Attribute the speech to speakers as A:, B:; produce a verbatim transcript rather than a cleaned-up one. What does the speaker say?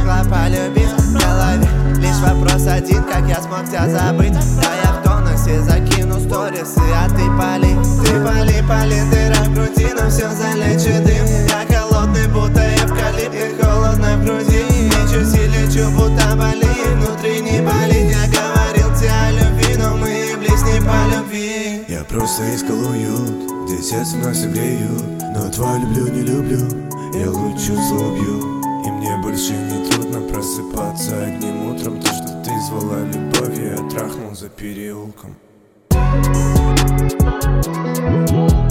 A: могла полюбить в голове. Лишь вопрос один, как я смог тебя забыть. Да я в тонусе, закину сторисы, а ты пали. Ты пали, пали, дыра в груди, но все залечит дым. Я холодный, будто эвкалипт, и холодно в груди. Мечусь и лечу, будто болит, внутри не болит. Я говорил тебе о любви, но мы и близь не по любви.
B: Я просто искал уют, где сердце вновь согреют. Но твой люблю, не люблю, я лучше зло убью. И мне больше не трудно просыпаться одним утром. То, что ты звала любовью, я трахнул за переулком.